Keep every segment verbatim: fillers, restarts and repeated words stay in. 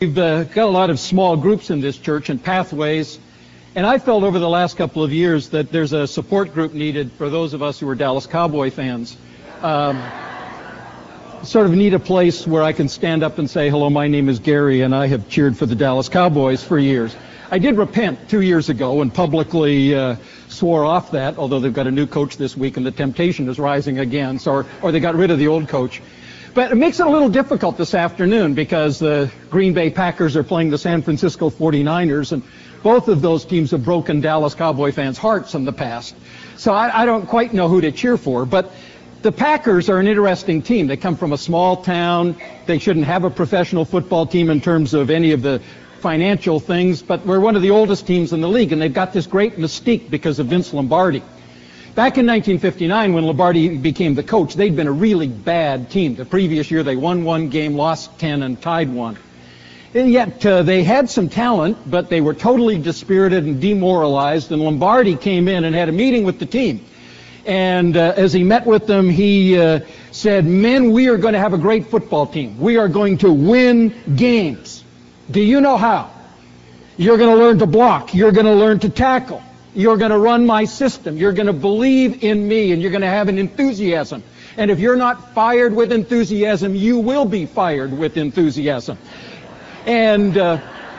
We've uh, got a lot of small groups in this church and pathways, and I felt over the last couple of years that there's a support group needed for those of us who are Dallas Cowboy fans. Um, sort of need a place where I can stand up and say, hello, my name is Gary, and I have cheered for the Dallas Cowboys for years. I did repent two years ago and publicly uh, swore off that, although they've got a new coach this week and the temptation is rising again, so, or, or they got rid of the old coach. But it makes it a little difficult this afternoon because the Green Bay Packers are playing the San Francisco forty-niners, and both of those teams have broken Dallas Cowboy fans' hearts in the past. So I, I don't quite know who to cheer for, but the Packers are an interesting team. They come from a small town. They shouldn't have a professional football team in terms of any of the financial things, but we're one of the oldest teams in the league, and they've got this great mystique because of Vince Lombardi. Back in nineteen fifty-nine, when Lombardi became the coach, they'd been a really bad team. The previous year, they won one game, lost ten, and tied one. And yet, uh, they had some talent, but they were totally dispirited and demoralized, and Lombardi came in and had a meeting with the team. And uh, as he met with them, he uh, said, men, we are going to have a great football team. We are going to win games. Do you know how? You're going to learn to block. You're going to learn to tackle. You're going to run my system. You're going to believe in me, and you're going to have an enthusiasm. And if you're not fired with enthusiasm, you will be fired with enthusiasm. And uh,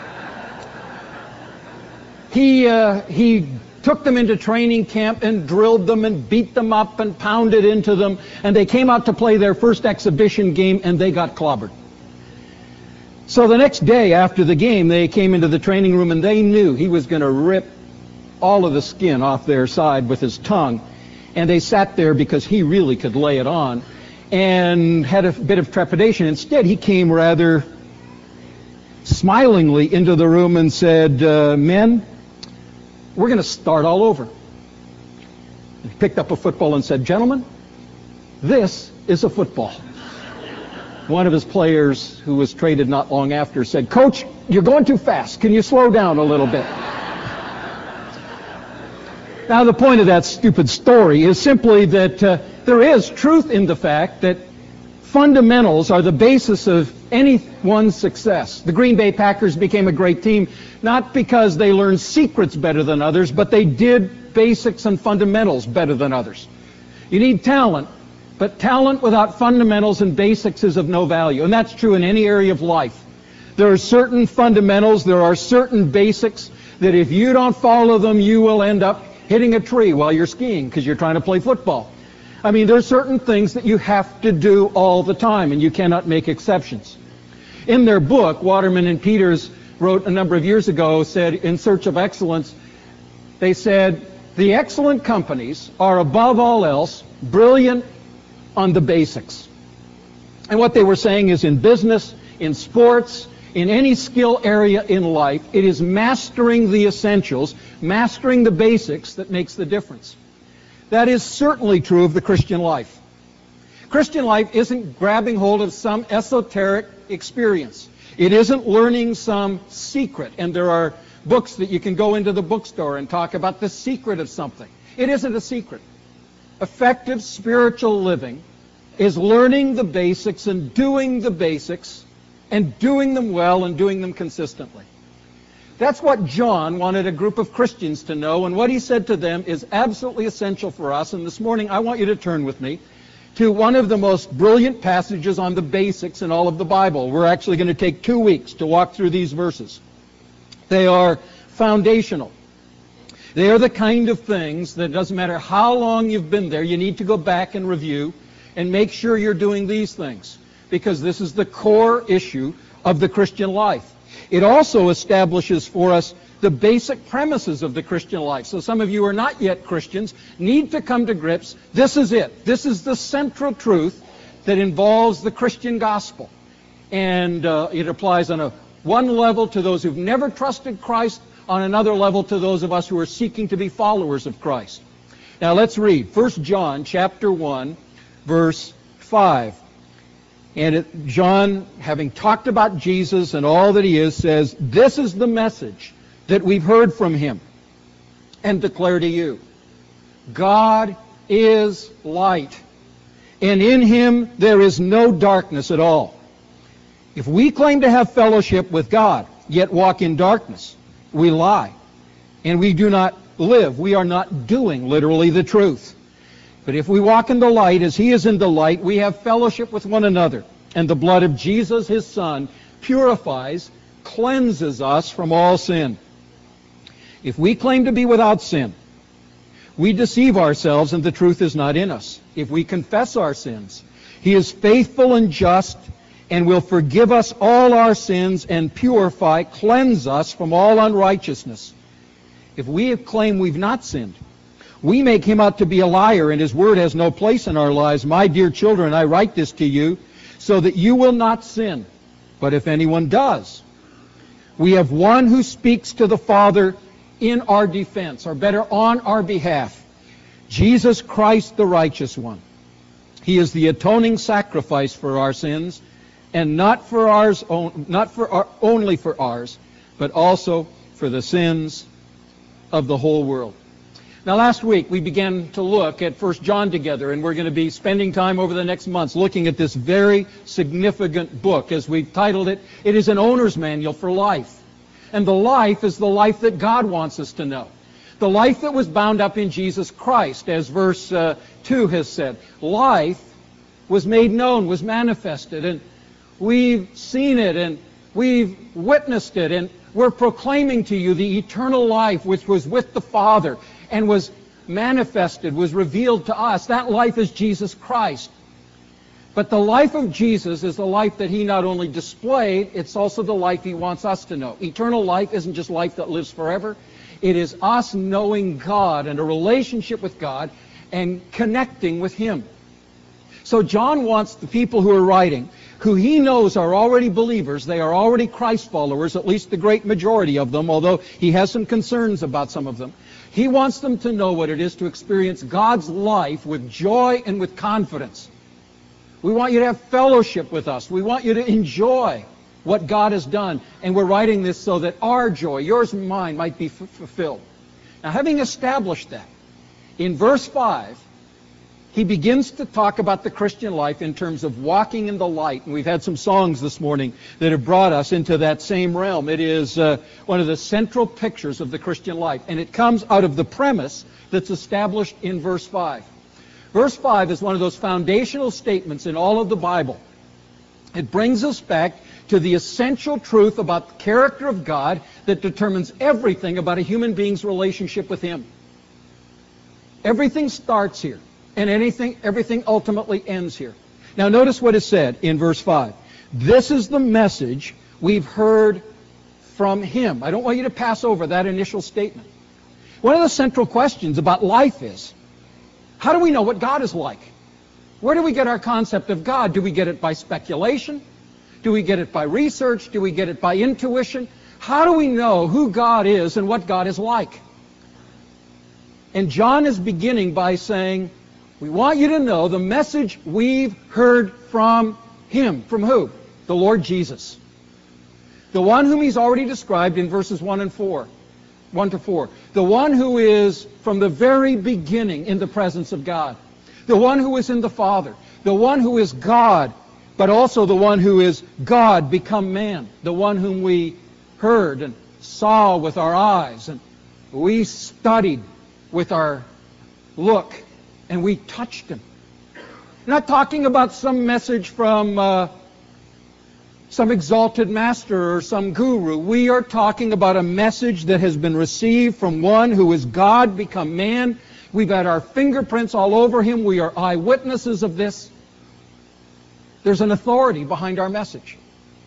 he uh, he took them into training camp and drilled them and beat them up and pounded into them. And they came out to play their first exhibition game, and they got clobbered. So the next day after the game, they came into the training room, and they knew he was going to rip all of the skin off their side with his tongue. And they sat there because he really could lay it on and had a bit of trepidation. Instead, he came rather smilingly into the room and said, uh, men, we're going to start all over. He picked up a football and said, gentlemen, this is a football. One of his players, who was traded not long after, said, Coach, you're going too fast. Can you slow down a little bit? Now, the point of that stupid story is simply that uh, there is truth in the fact that fundamentals are the basis of anyone's success. The Green Bay Packers became a great team not because they learned secrets better than others, but they did basics and fundamentals better than others. You need talent. But talent without fundamentals and basics is of no value, and that's true in any area of life. There are certain fundamentals, there are certain basics that if you don't follow them, you will end up hitting a tree while you're skiing because you're trying to play football. I mean, there are certain things that you have to do all the time, and you cannot make exceptions. In their book, Waterman and Peters wrote a number of years ago, said, In Search of Excellence, they said, the excellent companies are above all else brilliant on the basics. And what they were saying is in business, in sports, in any skill area in life, it is mastering the essentials, mastering the basics that makes the difference. That is certainly true of the Christian life. Christian life isn't grabbing hold of some esoteric experience. It isn't learning some secret, and there are books that you can go into the bookstore and talk about the secret of something. It isn't a secret. Effective spiritual living is learning the basics and doing the basics and doing them well and doing them consistently. That's what John wanted a group of Christians to know, and what he said to them is absolutely essential for us. And this morning I want you to turn with me to one of the most brilliant passages on the basics in all of the Bible. We're actually going to take two weeks to walk through these verses. They are foundational. They are the kind of things that it doesn't matter how long you've been there, you need to go back and review and make sure you're doing these things, because this is the core issue of the Christian life. It also establishes for us the basic premises of the Christian life. So some of you who are not yet Christians need to come to grips. This is it. This is the central truth that involves the Christian gospel. And uh, it applies on a one level to those who've never trusted Christ, on another level to those of us who are seeking to be followers of Christ. Now let's read First John chapter one, verse five. And it, John, having talked about Jesus and all that he is, says, this is the message that we've heard from him and declare to you. God is light, and in him there is no darkness at all. If we claim to have fellowship with God, yet walk in darkness, we lie, and we do not live. We are not doing, literally, the truth. But if we walk in the light as He is in the light, we have fellowship with one another. And the blood of Jesus, His Son, purifies, cleanses us from all sin. If we claim to be without sin, we deceive ourselves and the truth is not in us. If we confess our sins, He is faithful and just and will forgive us all our sins and purify, cleanse us from all unrighteousness. If we claim we've not sinned, we make Him out to be a liar, and His word has no place in our lives. My dear children, I write this to you so that you will not sin. But if anyone does, we have one who speaks to the Father in our defense, or better, on our behalf, Jesus Christ, the righteous one. He is the atoning sacrifice for our sins, and not for ours, not for our, only for ours, but also for the sins of the whole world. Now, last week we began to look at First John together, and we're going to be spending time over the next months looking at this very significant book. As we've titled it, it is an owner's manual for life. And the life is the life that God wants us to know. The life that was bound up in Jesus Christ, as verse uh, two has said. Life was made known, was manifested, and we've seen it, and we've witnessed it, and we're proclaiming to you the eternal life which was with the Father and was manifested, was revealed to us. That life is Jesus Christ. But the life of Jesus is the life that He not only displayed, it's also the life He wants us to know. Eternal life isn't just life that lives forever. It is us knowing God and a relationship with God and connecting with Him. So John wants the people who are writing, who he knows are already believers, they are already Christ followers, at least the great majority of them, although he has some concerns about some of them. He wants them to know what it is to experience God's life with joy and with confidence. We want you to have fellowship with us. We want you to enjoy what God has done. And we're writing this so that our joy, yours and mine, might be f- fulfilled. Now, having established that, in verse five, he begins to talk about the Christian life in terms of walking in the light. And we've had some songs this morning that have brought us into that same realm. It is uh, one of the central pictures of the Christian life. And it comes out of the premise that's established in verse five. Verse five is one of those foundational statements in all of the Bible. It brings us back to the essential truth about the character of God that determines everything about a human being's relationship with Him. Everything starts here. And anything, everything ultimately ends here. Now notice what is said in verse five. This is the message we've heard from Him. I don't want you to pass over that initial statement. One of the central questions about life is, how do we know what God is like? Where do we get our concept of God? Do we get it by speculation? Do we get it by research? Do we get it by intuition? How do we know who God is and what God is like? And John is beginning by saying, we want you to know the message we've heard from Him. From who? The Lord Jesus. The one whom He's already described in verses one and four. one to four. The one who is from the very beginning in the presence of God. The one who is in the Father. The one who is God, but also the one who is God become man. The one whom we heard and saw with our eyes, and we studied with our look, and we touched Him. I'm not talking about some message from uh, some exalted master or some guru. We are talking about a message that has been received from one who is God become man. We've had our fingerprints all over Him. We are eyewitnesses of this. There's an authority behind our message.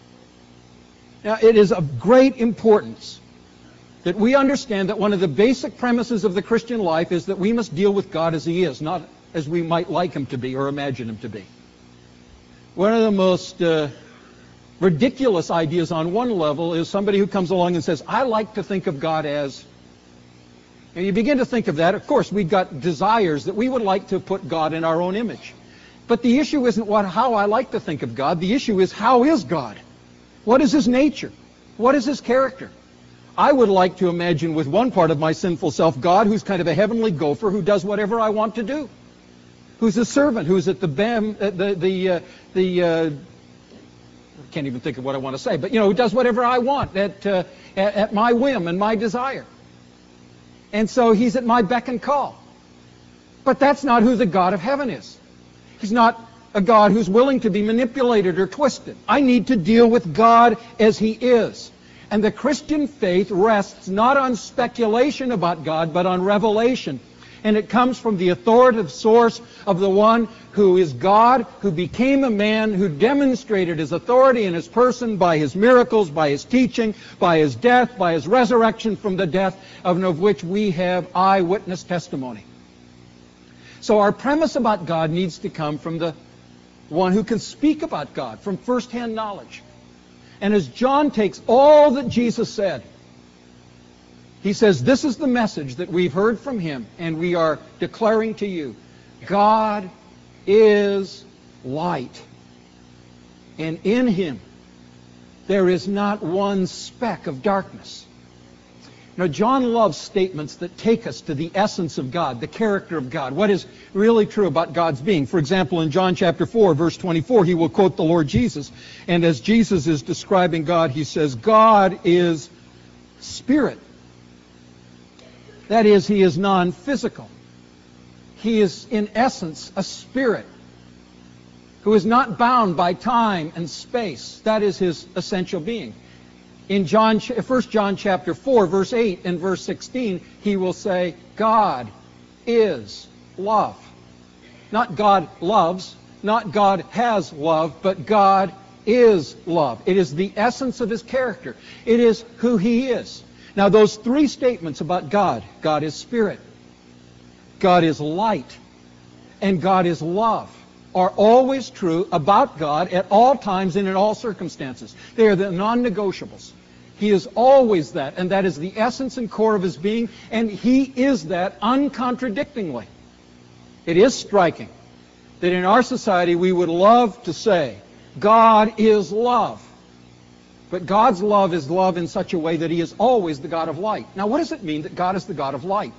Now, it is of great importance that we understand that one of the basic premises of the Christian life is that we must deal with God as He is, not as we might like Him to be or imagine Him to be. One of the most uh, ridiculous ideas on one level is somebody who comes along and says, I like to think of God as... And you begin to think of that. Of course, we've got desires that we would like to put God in our own image. But the issue isn't what, how I like to think of God. The issue is, how is God? What is His nature? What is His character? I would like to imagine with one part of my sinful self God who's kind of a heavenly gopher who does whatever I want to do. Who's a servant, who's at the bam, uh, the the uh, the uh, can't even think of what I want to say, but, you know, who does whatever I want at, uh, at, at my whim and my desire. And so he's at my beck and call. But that's not who the God of heaven is. He's not a God who's willing to be manipulated or twisted. I need to deal with God as He is. And the Christian faith rests not on speculation about God, but on revelation. And it comes from the authoritative source of the one who is God, who became a man, who demonstrated His authority in His person by His miracles, by His teaching, by His death, by His resurrection from the death, of which we have eyewitness testimony. So our premise about God needs to come from the one who can speak about God, from first-hand knowledge. And as John takes all that Jesus said, he says, this is the message that we've heard from Him, and we are declaring to you. God is light, and in Him there is not one speck of darkness. Now, John loves statements that take us to the essence of God, the character of God, what is really true about God's being. For example, in John chapter four, verse twenty-four, he will quote the Lord Jesus. And as Jesus is describing God, he says, God is spirit. That is, He is non-physical. He is, in essence, a spirit who is not bound by time and space. That is His essential being. In John, First John chapter four, verse eight and verse sixteen, he will say, God is love. Not God loves, not God has love, but God is love. It is the essence of His character. It is who He is. Now, those three statements about God, God is spirit, God is light, and God is love, are always true about God at all times and in all circumstances. They are the non-negotiables. He is always that, and that is the essence and core of His being, and He is that uncontradictingly. It is striking that in our society we would love to say, God is love. But God's love is love in such a way that He is always the God of light. Now, what does it mean that God is the God of light?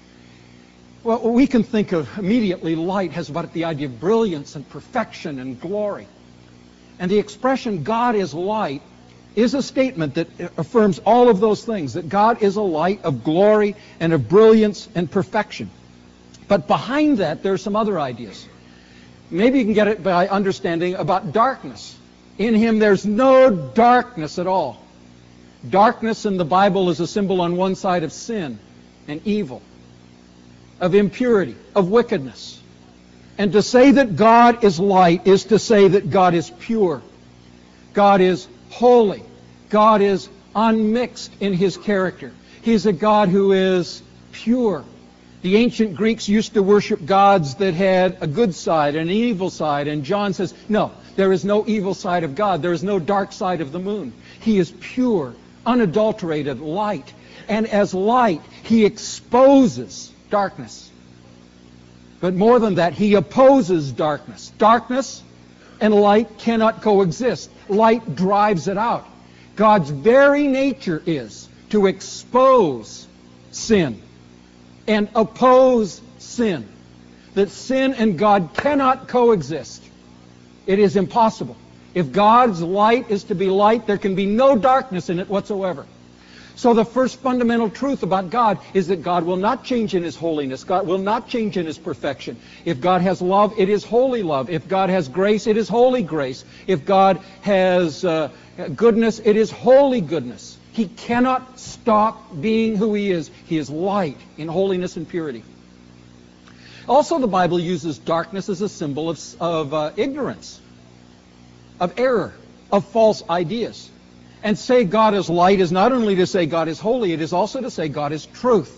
Well, we can think of immediately light has about it the idea of brilliance and perfection and glory. And the expression God is light is a statement that affirms all of those things, that God is a light of glory and of brilliance and perfection. But behind that, there are some other ideas. Maybe you can get it by understanding about darkness. In Him, there's no darkness at all. Darkness in the Bible is a symbol on one side of sin and evil, of impurity, of wickedness. And to say that God is light is to say that God is pure. God is holy. God is unmixed in His character. He's a God who is pure. The ancient Greeks used to worship gods that had a good side and an evil side. And John says, no, there is no evil side of God. There is no dark side of the moon. He is pure, unadulterated light. And as light, He exposes darkness. But more than that, He opposes darkness. Darkness and light cannot coexist. Light drives it out. God's very nature is to expose sin and oppose sin. That sin and God cannot coexist. It is impossible. If God's light is to be light, there can be no darkness in it whatsoever. So the first fundamental truth about God is that God will not change in His holiness. God will not change in His perfection. If God has love, it is holy love. If God has grace, it is holy grace. If God has uh, goodness, it is holy goodness. He cannot stop being who He is. He is light in holiness and purity. Also, the Bible uses darkness as a symbol of, of uh, ignorance, of error, of false ideas. And say God is light is not only to say God is holy, it is also to say God is truth.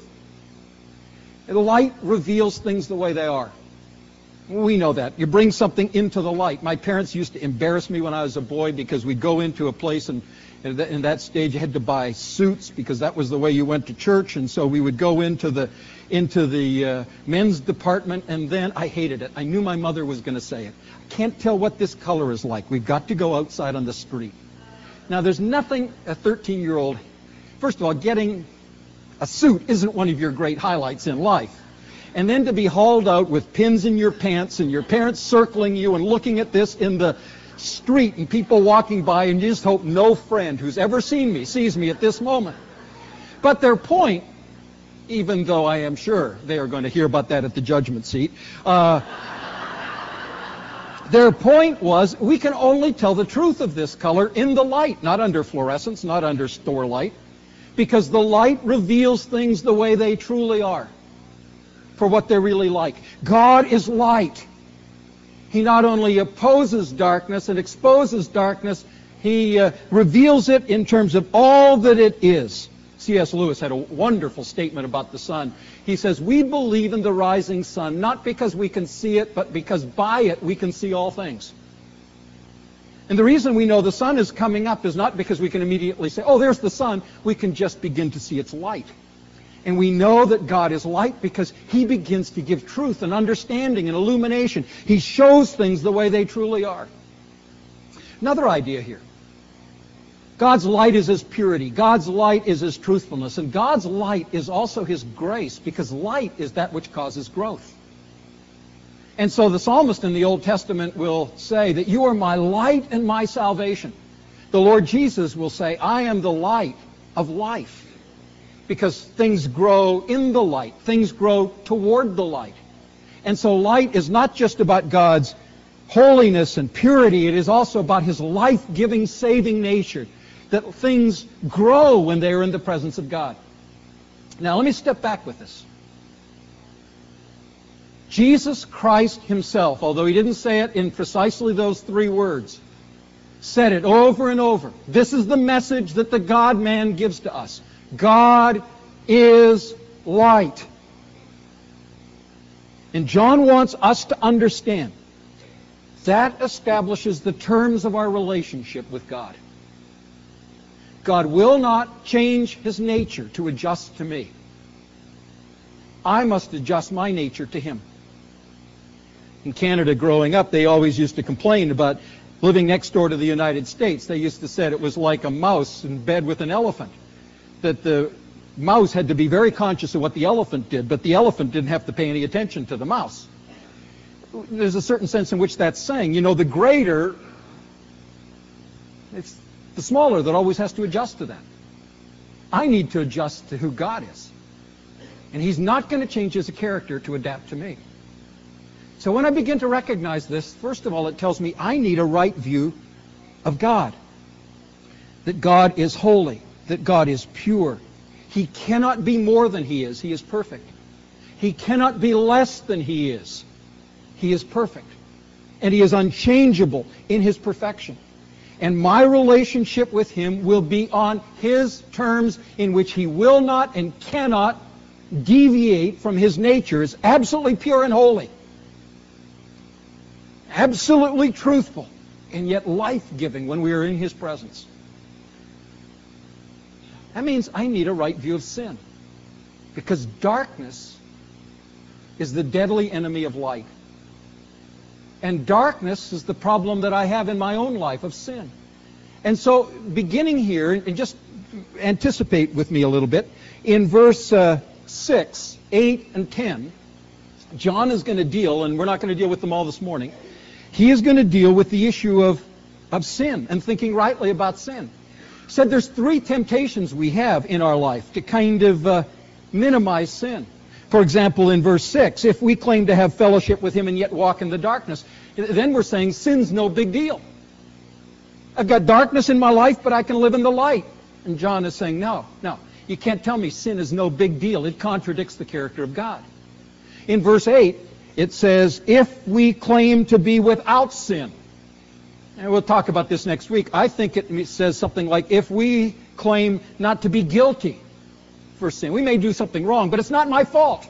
The light reveals things the way they are. We know that. You bring something into the light. My parents used to embarrass me when I was a boy because we'd go into a place and in that stage you had to buy suits because that was the way you went to church. And so we would go into the into the uh, men's department, and then I hated it. I knew my mother was going to say it. I can't tell what this color is like. We've got to go outside on the street. Now, there's nothing a thirteen-year-old, first of all, getting a suit isn't one of your great highlights in life. And then to be hauled out with pins in your pants and your parents circling you and looking at this in the street and people walking by, and you just hope no friend who's ever seen me sees me at this moment. But their point, even though I am sure they are going to hear about that at the judgment seat, uh, their point was, we can only tell the truth of this color in the light, not under fluorescence, not under store light, because the light reveals things the way they truly are, for what they're really like. God is light. He not only opposes darkness and exposes darkness, he uh, reveals it in terms of all that it is. C S Lewis had a wonderful statement about the sun. He says, we believe in the rising sun, not because we can see it, but because by it we can see all things. And the reason we know the sun is coming up is not because we can immediately say, oh, there's the sun. We can just begin to see its light. And we know that God is light because he begins to give truth and understanding and illumination. He shows things the way they truly are. Another idea here. God's light is his purity. God's light is his truthfulness. And God's light is also his grace, because light is that which causes growth. And so the psalmist in the Old Testament will say that you are my light and my salvation. The Lord Jesus will say, I am the light of life. Because things grow in the light. Things grow toward the light. And so light is not just about God's holiness and purity. It is also about his life-giving, saving nature. That things grow when they are in the presence of God. Now let me step back with this. Jesus Christ himself, although he didn't say it in precisely those three words, said it over and over. This is the message that the God-man gives to us. God is light. And John wants us to understand that establishes the terms of our relationship with God. God will not change his nature to adjust to me. I must adjust my nature to him. In Canada growing up, they always used to complain about living next door to the United States. They used to say it was like a mouse in bed with an elephant. That the mouse had to be very conscious of what the elephant did, but the elephant didn't have to pay any attention to the mouse. There's a certain sense in which that's saying, you know, the greater, it's the smaller that always has to adjust to that. I need to adjust to who God is. And he's not going to change his character to adapt to me. So when I begin to recognize this, first of all, it tells me I need a right view of God. That God is holy. That God is pure. He cannot be more than he is. He is perfect. He cannot be less than he is. He is perfect. And he is unchangeable in his perfection. And my relationship with him will be on his terms, in which he will not and cannot deviate from his nature as absolutely pure and holy. Absolutely truthful, and yet life-giving when we are in his presence. That means I need a right view of sin. Because darkness is the deadly enemy of light. And darkness is the problem that I have in my own life of sin. And so, beginning here, and just anticipate with me a little bit, in verse uh, six, eight, and ten, John is going to deal, and we're not going to deal with them all this morning, he is going to deal with the issue of, of sin and thinking rightly about sin. He said there's three temptations we have in our life to kind of uh, minimize sin. For example, in verse six, if we claim to have fellowship with him and yet walk in the darkness, then we're saying sin's no big deal. I've got darkness in my life, but I can live in the light. And John is saying, no, no, you can't tell me sin is no big deal. It contradicts the character of God. In verse eight, it says, if we claim to be without sin. And we'll talk about this next week. I think it says something like, if we claim not to be guilty for sin. We may do something wrong, but it's not my fault.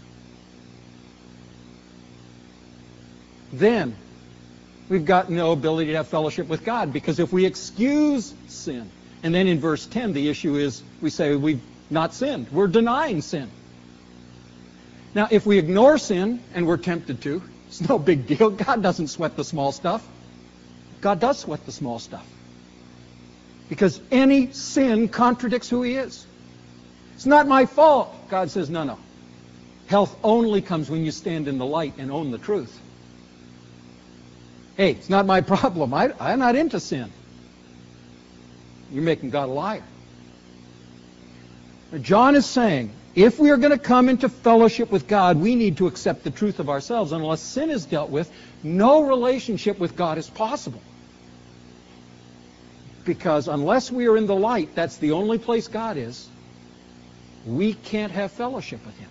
Then we've got no ability to have fellowship with God, because if we excuse sin, and then in verse ten the issue is we say we've not sinned. We're denying sin. Now if we ignore sin, and we're tempted to, it's no big deal. God doesn't sweat the small stuff. God does sweat the small stuff. Because any sin contradicts who he is. It's not my fault. God says, no, no. Health only comes when you stand in the light and own the truth. Hey, it's not my problem. I, I'm not into sin. You're making God a liar. John is saying, if we are going to come into fellowship with God, we need to accept the truth of ourselves. Unless sin is dealt with, no relationship with God is possible. Because unless we are in the light, that's the only place God is, we can't have fellowship with Him.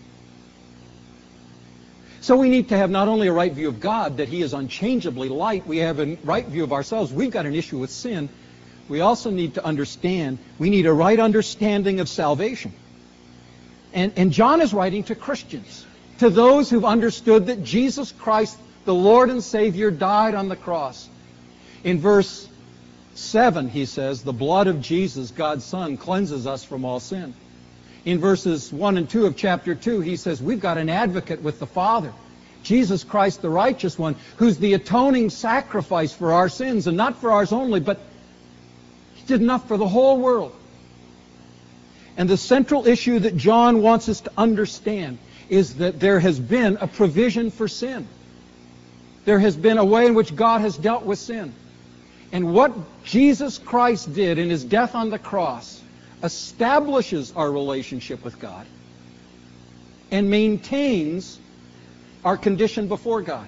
So we need to have not only a right view of God, that He is unchangeably light, we have a right view of ourselves. We've got an issue with sin. We also need to understand, we need a right understanding of salvation. And, and John is writing to Christians, to those who've understood that Jesus Christ, the Lord and Savior, died on the cross. In verse seven, he says, the blood of Jesus, God's Son, cleanses us from all sin. In verses one and two of chapter two, he says, we've got an advocate with the Father, Jesus Christ, the righteous one, who's the atoning sacrifice for our sins, and not for ours only, but He did enough for the whole world. And the central issue that John wants us to understand is that there has been a provision for sin. There has been a way in which God has dealt with sin. And what Jesus Christ did in His death on the cross establishes our relationship with God and maintains our condition before God.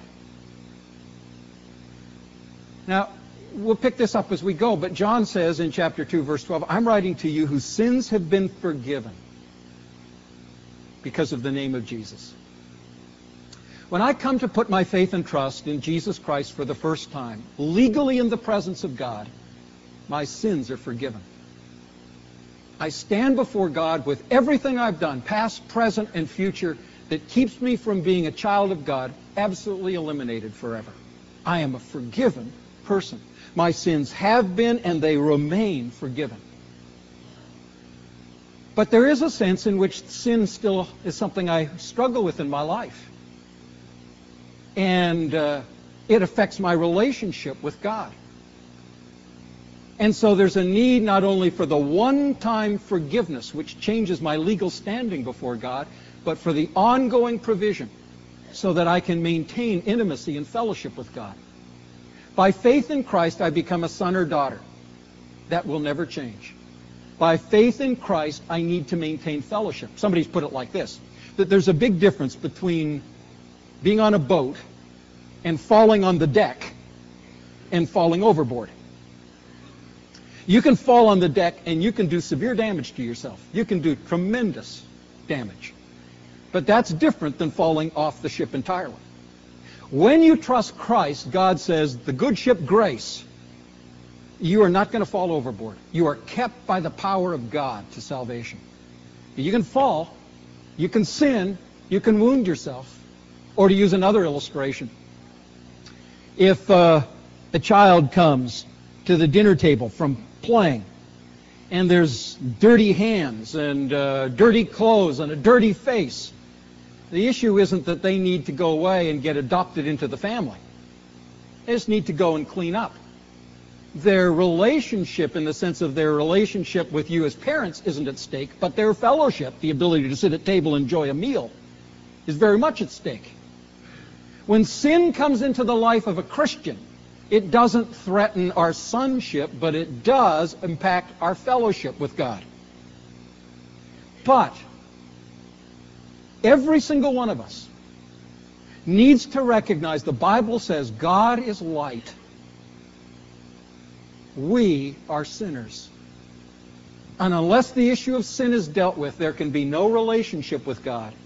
Now, we'll pick this up as we go, but John says in chapter two, verse twelve, I'm writing to you whose sins have been forgiven because of the name of Jesus. When I come to put my faith and trust in Jesus Christ for the first time, legally in the presence of God, my sins are forgiven. I stand before God with everything I've done, past, present, and future, that keeps me from being a child of God, absolutely eliminated forever. I am a forgiven person. My sins have been and they remain forgiven. But there is a sense in which sin still is something I struggle with in my life. And uh, it affects my relationship with God. And so there's a need not only for the one-time forgiveness, which changes my legal standing before God, but for the ongoing provision so that I can maintain intimacy and fellowship with God. By faith in Christ, I become a son or daughter. That will never change. By faith in Christ, I need to maintain fellowship. Somebody's put it like this, that there's a big difference between being on a boat and falling on the deck and falling overboard. You can fall on the deck and you can do severe damage to yourself. You can do tremendous damage. But that's different than falling off the ship entirely. When you trust Christ, God says, the good ship Grace, you are not going to fall overboard. You are kept by the power of God to salvation. You can fall, you can sin, you can wound yourself. Or to use another illustration, if uh, a child comes to the dinner table from playing, and there's dirty hands and uh, dirty clothes and a dirty face, the issue isn't that they need to go away and get adopted into the family. They just need to go and clean up. Their relationship, in the sense of their relationship with you as parents, isn't at stake, but their fellowship, the ability to sit at table and enjoy a meal, is very much at stake. When sin comes into the life of a Christian, it doesn't threaten our sonship, but it does impact our fellowship with God. But every single one of us needs to recognize the Bible says God is light. We are sinners. And unless the issue of sin is dealt with, there can be no relationship with God.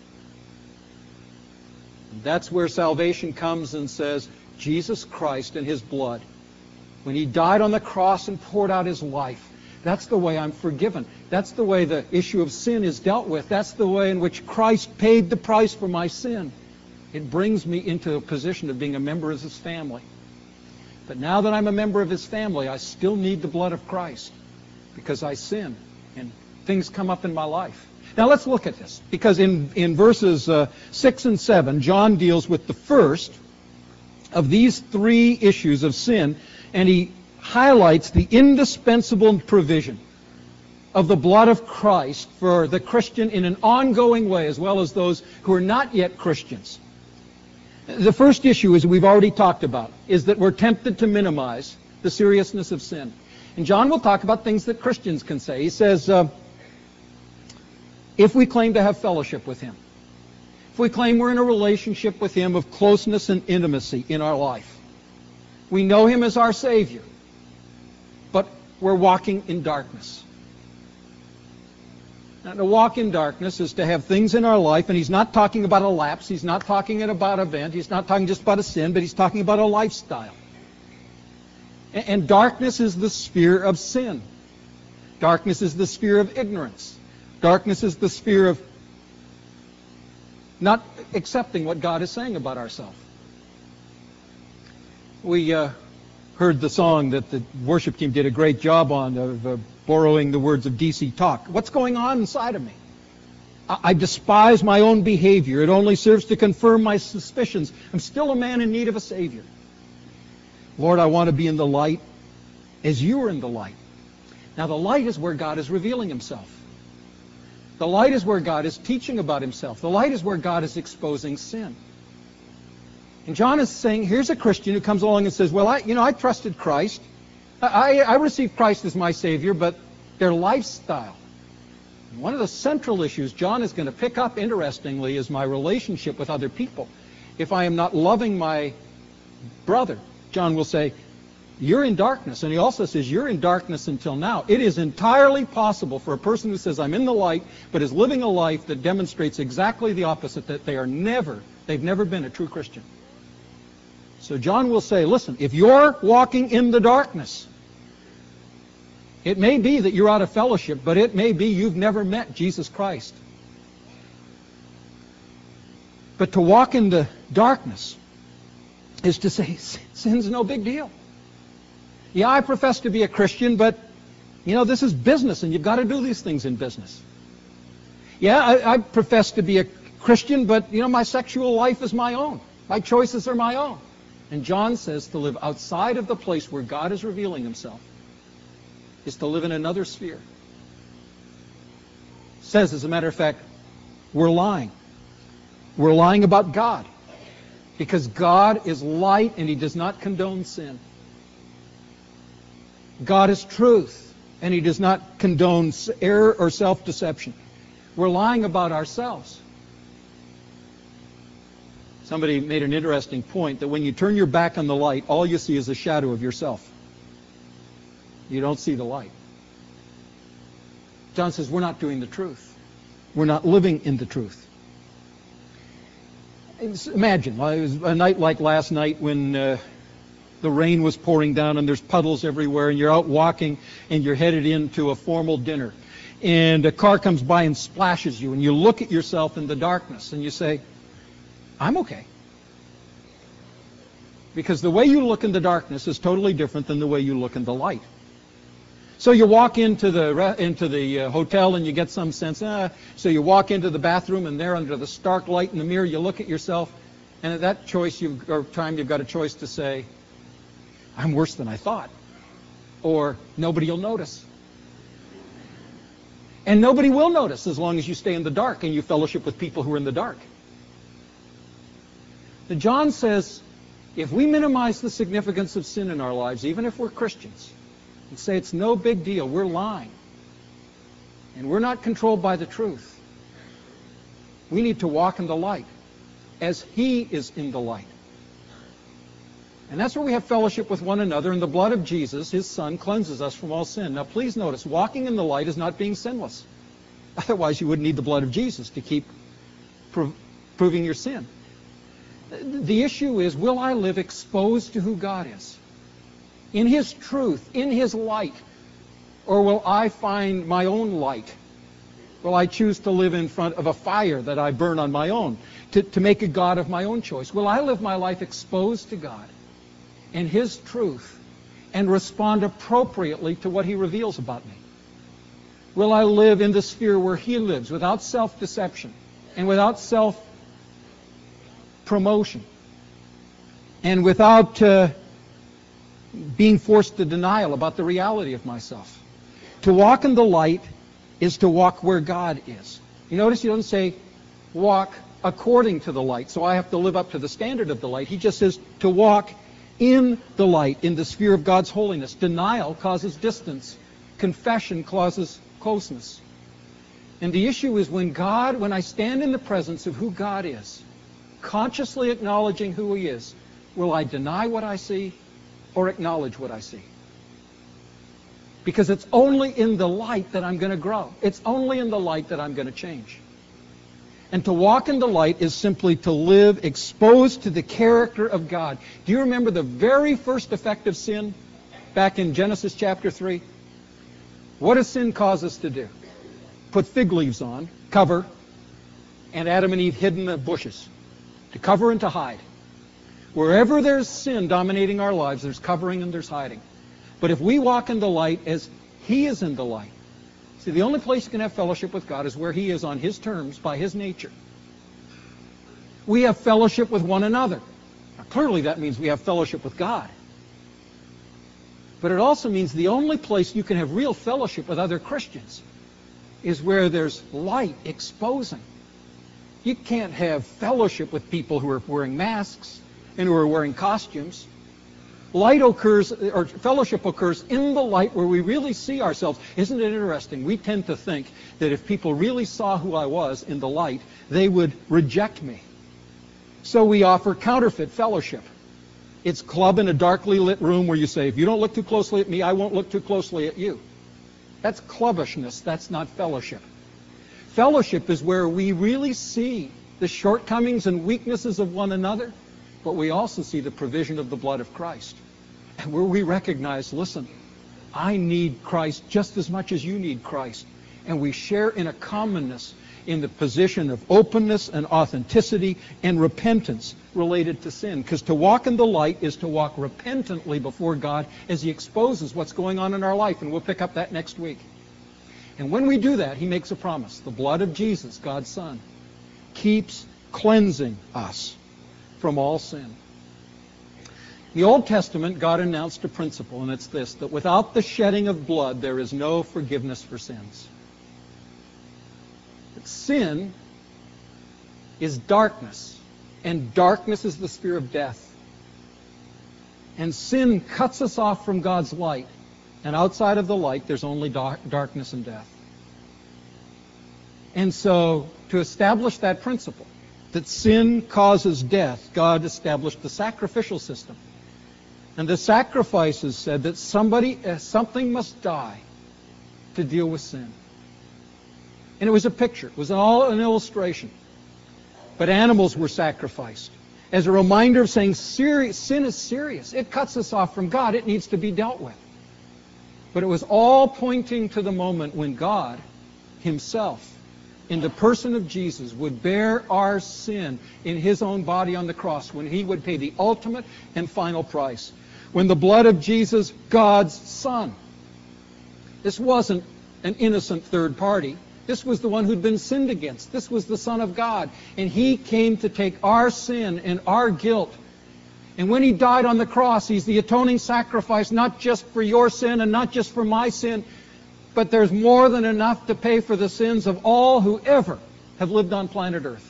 That's where salvation comes and says, Jesus Christ and His blood, when He died on the cross and poured out His life, that's the way I'm forgiven. That's the way the issue of sin is dealt with. That's the way in which Christ paid the price for my sin. It brings me into a position of being a member of His family. But now that I'm a member of His family, I still need the blood of Christ because I sin and things come up in my life. Now let's look at this, because in, in verses uh, six and seven, John deals with the first of these three issues of sin, and he highlights the indispensable provision of the blood of Christ for the Christian in an ongoing way, as well as those who are not yet Christians. The first issue, as we've already talked about, is that we're tempted to minimize the seriousness of sin. And John will talk about things that Christians can say. He says, uh, if we claim to have fellowship with Him, if we claim we're in a relationship with Him of closeness and intimacy in our life, we know Him as our Savior, but we're walking in darkness. Now, to walk in darkness is to have things in our life, and He's not talking about a lapse, He's not talking about an event, He's not talking just about a sin, but He's talking about a lifestyle. And, and darkness is the sphere of sin. Darkness is the sphere of ignorance. Darkness is the sphere of not accepting what God is saying about ourselves. We uh, heard the song that the worship team did a great job on of uh, borrowing the words of D C Talk. What's going on inside of me? I, I despise my own behavior. It only serves to confirm my suspicions. I'm still a man in need of a Savior. Lord, I want to be in the light as you are in the light. Now, the light is where God is revealing Himself. The light is where God is teaching about Himself. The light is where God is exposing sin. And John is saying, here's a Christian who comes along and says, well, I, you know, I trusted Christ. I, I received Christ as my Savior, but their lifestyle. And one of the central issues John is going to pick up, interestingly, is my relationship with other people. If I am not loving my brother, John will say, you're in darkness. And he also says, you're in darkness until now. It is entirely possible for a person who says, I'm in the light, but is living a life that demonstrates exactly the opposite, that they are never, they've never been a true Christian. So John will say, listen, if you're walking in the darkness, it may be that you're out of fellowship, but it may be you've never met Jesus Christ. But to walk in the darkness is to say, sin's no big deal. Yeah, I profess to be a Christian, but, you know, this is business, and you've got to do these things in business. Yeah, I, I profess to be a Christian, but, you know, my sexual life is my own. My choices are my own. And John says to live outside of the place where God is revealing Himself is to live in another sphere. Says, as a matter of fact, we're lying. We're lying about God. Because God is light and He does not condone sin. God is truth, and He does not condone error or self-deception. We're lying about ourselves. Somebody made an interesting point that when you turn your back on the light, all you see is a shadow of yourself. You don't see the light. John says we're not doing the truth. We're not living in the truth. Imagine, it was a night like last night when uh, the rain was pouring down and there's puddles everywhere and you're out walking and you're headed into a formal dinner. And a car comes by and splashes you and you look at yourself in the darkness and you say, I'm okay. Because the way you look in the darkness is totally different than the way you look in the light. So you walk into the into the uh, hotel and you get some sense. Ah. So you walk into the bathroom and there under the stark light in the mirror you look at yourself, and at that choice you've, or time you've got a choice to say, I'm worse than I thought, or nobody will notice. And nobody will notice as long as you stay in the dark and you fellowship with people who are in the dark. Now, John says, if we minimize the significance of sin in our lives, even if we're Christians, and say it's no big deal, we're lying, and we're not controlled by the truth, we need to walk in the light as He is in the light. And that's where we have fellowship with one another, and the blood of Jesus, His Son, cleanses us from all sin. Now please notice, walking in the light is not being sinless. Otherwise you wouldn't need the blood of Jesus to keep prov- proving your sin. The issue is, will I live exposed to who God is? In His truth, in His light? Or will I find my own light? Will I choose to live in front of a fire that I burn on my own, to, to make a God of my own choice? Will I live my life exposed to God and His truth and respond appropriately to what He reveals about me? Will I live in the sphere where He lives, without self-deception and without self-promotion and without uh, being forced to denial about the reality of myself? To walk in the light is to walk where God is. You notice He doesn't say walk according to the light, so I have to live up to the standard of the light. He just says to walk in the light, in the sphere of God's holiness. Denial causes distance. Confession causes closeness. And the issue is when God, when I stand in the presence of who God is, consciously acknowledging who He is, will I deny what I see or acknowledge what I see? Because it's only in the light that I'm going to grow. It's only in the light that I'm going to change. And to walk in the light is simply to live exposed to the character of God. Do you remember the very first effect of sin back in Genesis chapter three? What does sin cause us to do? Put fig leaves on, cover, and Adam and Eve hid in the bushes. To cover and to hide. Wherever there's sin dominating our lives, there's covering and there's hiding. But if we walk in the light as He is in the light, see, the only place you can have fellowship with God is where He is on His terms, by His nature. We have fellowship with one another. Now, clearly that means we have fellowship with God. But it also means the only place you can have real fellowship with other Christians is where there's light exposing. You can't have fellowship with people who are wearing masks and who are wearing costumes. Light occurs, or fellowship occurs in the light where we really see ourselves. Isn't it interesting? We tend to think that if people really saw who I was in the light, they would reject me. So we offer counterfeit fellowship. It's club in a darkly lit room where you say, if you don't look too closely at me, I won't look too closely at you. That's clubbishness. That's not fellowship. Fellowship is where we really see the shortcomings and weaknesses of one another, but we also see the provision of the blood of Christ. And where we recognize, listen, I need Christ just as much as you need Christ. And we share in a commonness in the position of openness and authenticity and repentance related to sin. Because to walk in the light is to walk repentantly before God as He exposes what's going on in our life. And we'll pick up that next week. And when we do that, He makes a promise. The blood of Jesus, God's Son, keeps cleansing us from all sin. In the Old Testament, God announced a principle, and it's this, that without the shedding of blood, there is no forgiveness for sins. That sin is darkness, and darkness is the sphere of death. And sin cuts us off from God's light, and outside of the light, there's only dark, darkness and death. And so, to establish that principle, that sin causes death, God established the sacrificial system. And the sacrifices said that somebody, uh, something must die to deal with sin. And it was a picture. It was all an illustration. But animals were sacrificed as a reminder of saying serious, sin is serious. It cuts us off from God. It needs to be dealt with. But it was all pointing to the moment when God Himself, in the person of Jesus, would bear our sin in His own body on the cross, when He would pay the ultimate and final price. When the blood of Jesus, God's Son. This wasn't an innocent third party. This was the one who'd been sinned against. This was the Son of God. And He came to take our sin and our guilt. And when He died on the cross, He's the atoning sacrifice, not just for your sin and not just for my sin, but there's more than enough to pay for the sins of all who ever have lived on planet Earth.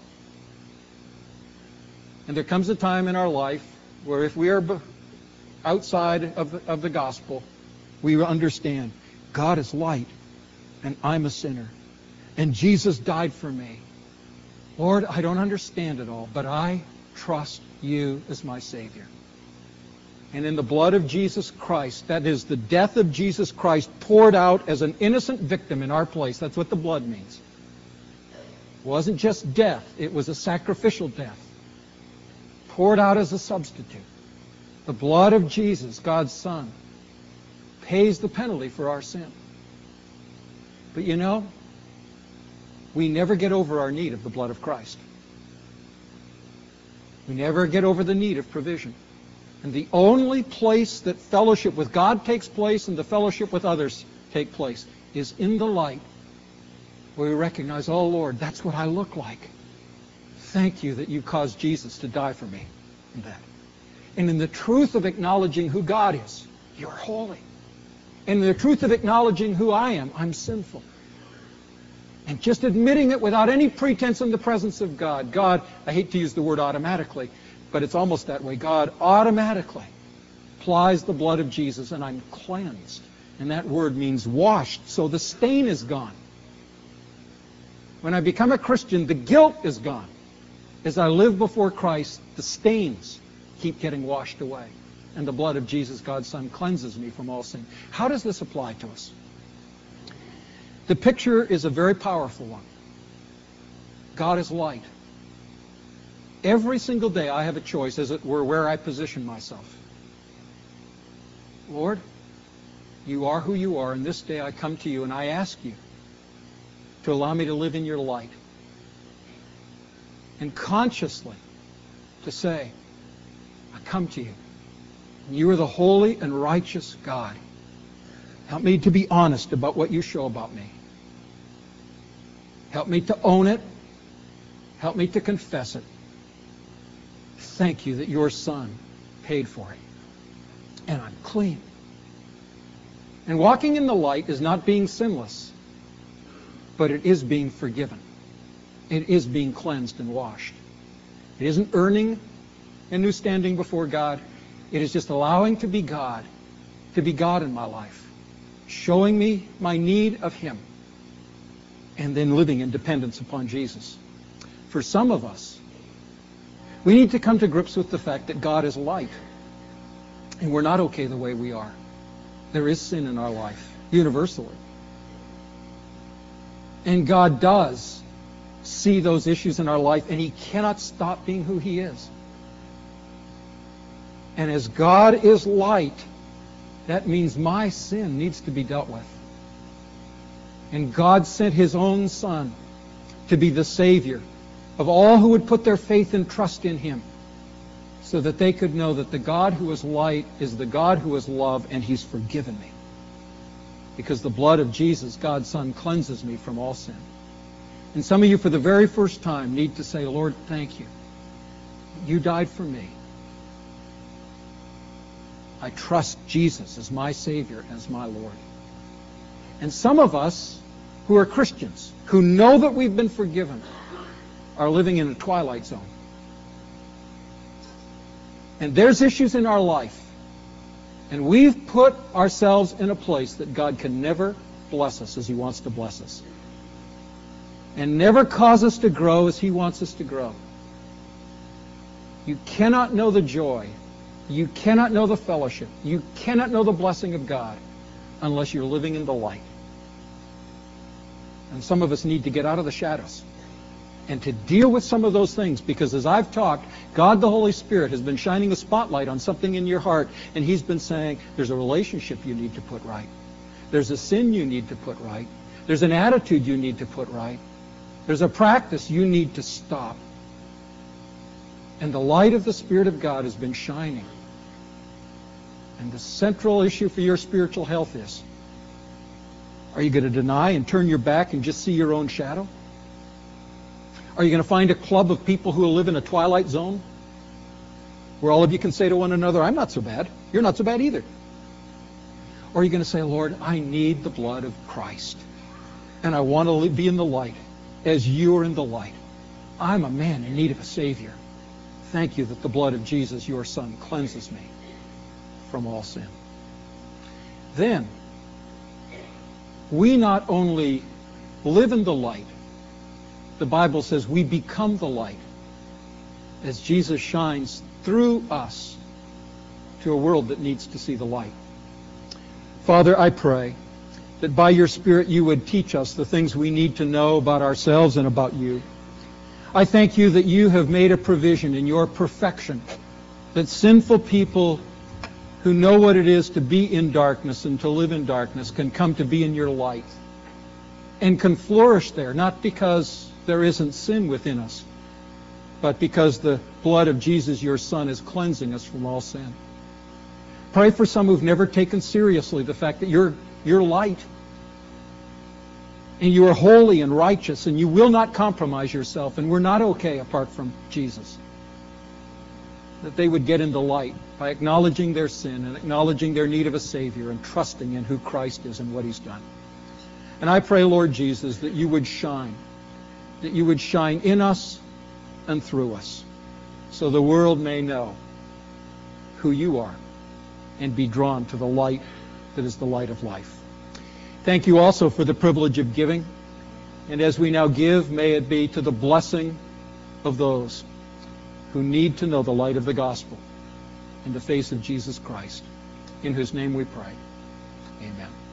And there comes a time in our life where if we are outside of the, of the gospel, we understand God is light and I'm a sinner. And Jesus died for me. Lord, I don't understand it all, but I trust You as my Savior. And in the blood of Jesus Christ, that is the death of Jesus Christ poured out as an innocent victim in our place. That's what the blood means. It wasn't just death. It was a sacrificial death. Poured out as a substitute. The blood of Jesus, God's Son, pays the penalty for our sin. But you know, we never get over our need of the blood of Christ. We never get over the need of provision. And the only place that fellowship with God takes place and the fellowship with others take place is in the light, where we recognize, oh Lord, that's what I look like. Thank You that You caused Jesus to die for me in that. And in the truth of acknowledging who God is, You're holy. And in the truth of acknowledging who I am, I'm sinful. And just admitting it without any pretense in the presence of God. God, I hate to use the word automatically, but it's almost that way. God automatically applies the blood of Jesus, and I'm cleansed. And that word means washed, so the stain is gone. When I become a Christian, the guilt is gone. As I live before Christ, the stains keep getting washed away. And the blood of Jesus, God's Son, cleanses me from all sin. How does this apply to us? The picture is a very powerful one. God is light. Every single day I have a choice, as it were, where I position myself. Lord, you are who you are, and this day I come to you and I ask you to allow me to live in your light. And consciously to say, I come to you. You are the holy and righteous God. Help me to be honest about what you show about me. Help me to own it. Help me to confess it. Thank you that your Son paid for it. And I'm clean. And walking in the light is not being sinless, but it is being forgiven. It is being cleansed and washed. It isn't earning a new standing before God. It is just allowing to be God, to be God in my life, showing me my need of Him, and then living in dependence upon Jesus. For some of us, we need to come to grips with the fact that God is light, and we're not okay the way we are. There is sin in our life, universally. And God does see those issues in our life, and He cannot stop being who He is. And as God is light, that means my sin needs to be dealt with. And God sent His own Son to be the Savior of all who would put their faith and trust in Him, so that they could know that the God who is light is the God who is love, and He's forgiven me. Because the blood of Jesus, God's Son, cleanses me from all sin. And some of you, for the very first time, need to say, Lord, thank you. You died for me. I trust Jesus as my Savior, as my Lord. And some of us who are Christians, who know that we've been forgiven, are living in a twilight zone. And there's issues in our life. And we've put ourselves in a place that God can never bless us as He wants to bless us. And never cause us to grow as He wants us to grow. You cannot know the joy. You cannot know the fellowship. You cannot know the blessing of God unless you're living in the light. And some of us need to get out of the shadows and to deal with some of those things, because as I've talked, God the Holy Spirit has been shining a spotlight on something in your heart, and He's been saying, there's a relationship you need to put right. There's a sin you need to put right. There's an attitude you need to put right. There's a practice you need to stop. And the light of the Spirit of God has been shining. And the central issue for your spiritual health is, are you going to deny and turn your back and just see your own shadow? Are you going to find a club of people who will live in a twilight zone where all of you can say to one another, I'm not so bad. You're not so bad either. Or are you going to say, Lord, I need the blood of Christ, and I want to be in the light as you are in the light. I'm a man in need of a Savior. Thank you that the blood of Jesus, your Son, cleanses me from all sin. Then, we not only live in the light, the Bible says we become the light as Jesus shines through us to a world that needs to see the light. Father, I pray that by your Spirit you would teach us the things we need to know about ourselves and about you. I thank you that you have made a provision in your perfection that sinful people who know what it is to be in darkness and to live in darkness can come to be in your light and can flourish there, not because there isn't sin within us, but because the blood of Jesus, your Son, is cleansing us from all sin. Pray for some who've never taken seriously the fact that you're, you're light, and you are holy and righteous, and you will not compromise yourself, and we're not okay apart from Jesus. That they would get into light by acknowledging their sin and acknowledging their need of a Savior and trusting in who Christ is and what He's done. And I pray, Lord Jesus, that you would shine, that you would shine in us and through us, so the world may know who you are and be drawn to the light that is the light of life. Thank you also for the privilege of giving. And as we now give, may it be to the blessing of those who need to know the light of the gospel in the face of Jesus Christ, in whose name we pray. Amen.